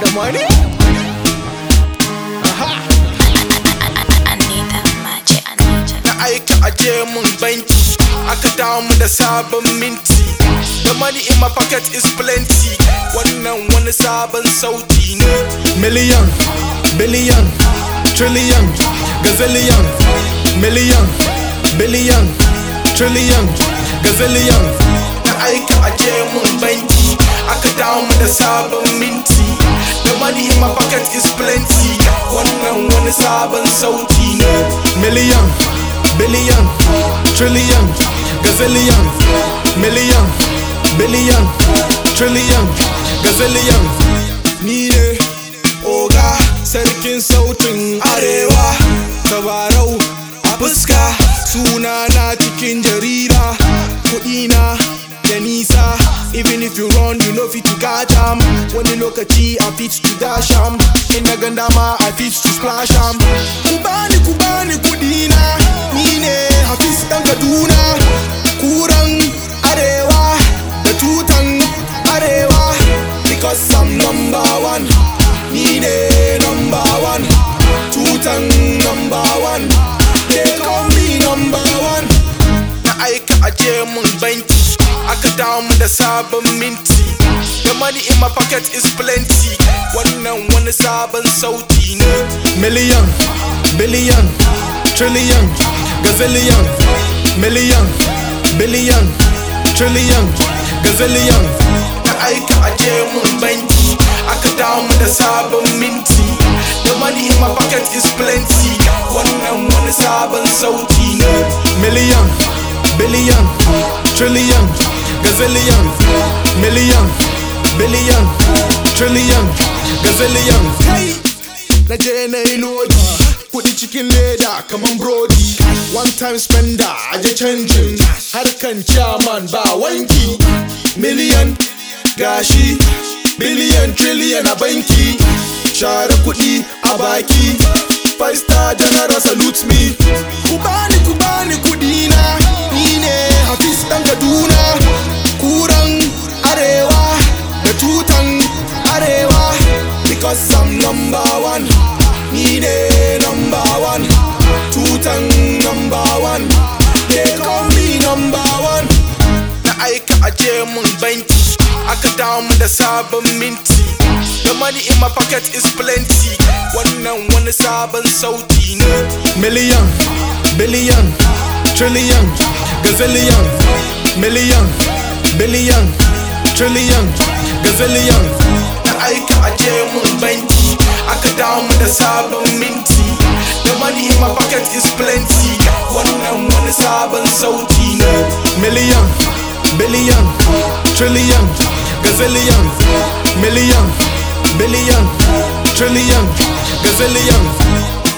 the money? I need that magic. Na aika aje mun banki, aka dawo mu da sabon minti. The money in my pocket is plenty. Wannan wani sabon sauti ne. Million, billion, trillion, gazillion. Million, billion, trillion, gazillion. Na aika aje mun banki, aka dawo mu da sabon minti. The money in my pocket is plenty. Wannan wani sabon sauti ne. Million, billion, trillion, gazillion. Million, billion, trillion, gazillion. Ni ne oga sarkin sautin arewa. Tabarau a fuska, suna na cikin jarida. Kuɗina da nisa, even if you run you know fit to catch am. Wani lokaci I fit to dash am, in na ganda ma I fit to splash am. Kubani kuɗina, ni ne Hafiz ɗan Kaduna. Kuran arewa da tutan arewa, because I'm number one. Ni ne number one, tutan number one. They call me number one. Na aika aje mun banki, aka dawo mu da sabon minti. The money in my pocket is plenty. Wannan wani sabon sauti ne. Million, billion, trillion, gazillion. Million, billion, trillion, gazillion. Na aika aje mun banki, aka dawo mu da sabon minti. The money in my pocket is plenty. Wannan wani sabon sauti ne. Million, billion, trillion, gazillion. Million, billion, trillion, gazillion. Hey, na je na yi lodi, kuɗi cikin leda kaman brody. One time spender, aje canjin, harkan chairman ba wanki. Million, gashi, billion, trillion a banki. Share kuɗi a baki, 5-star general salute me. Kubani kuɗina, ni ne Hafiz ɗan Kaduna. Kuran arewa da tutan arewa, because I'm number one. Ni ne number one, tutan number one. They call me number one. Na aika aje mun banki, aka dawo mu da sabon minti. The money in my pocket is plenty. Wannan wani sabon sauti ne. Million, billion, trillion, gazillion. Million, billion, trillion, gazillion. Na aika aje mun banki, aka dawo mu da sabon minti. The money in my pocket is plenty. Wannan wani sabon sauti ne. Million, billion, trillion, gazillion. Million, billion, trillion, gazillion.